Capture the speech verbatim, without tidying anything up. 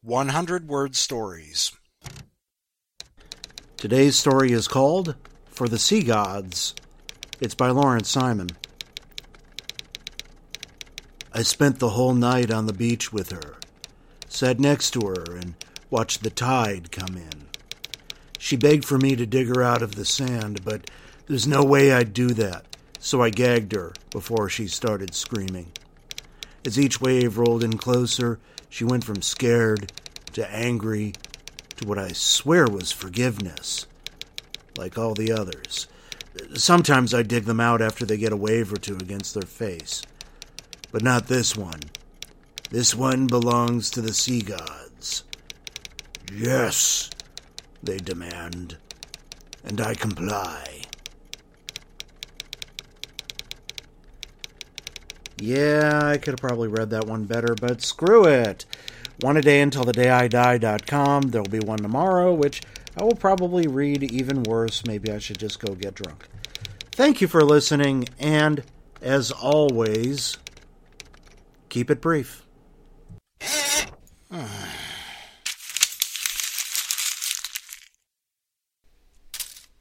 one hundred word stories. Today's story is called For the Sea Gods. It's by Lawrence Simon. I spent the whole night on the beach with her, sat next to her and watched the tide come in. She begged for me to dig her out of the sand, but there's no way I'd do that, so I gagged her before she started screaming. As each wave rolled in closer, she went from scared to angry to what I swear was forgiveness, like all the others. Sometimes I dig them out after they get a wave or two against their face. But not this one. This one belongs to the sea gods. Yes, they demand, and I comply. Yeah, I could have probably read that one better, but screw it. One a day until the day I die dot com. There'll be one tomorrow, which I will probably read even worse. Maybe I should just go get drunk. Thank you for listening, and as always, keep it brief.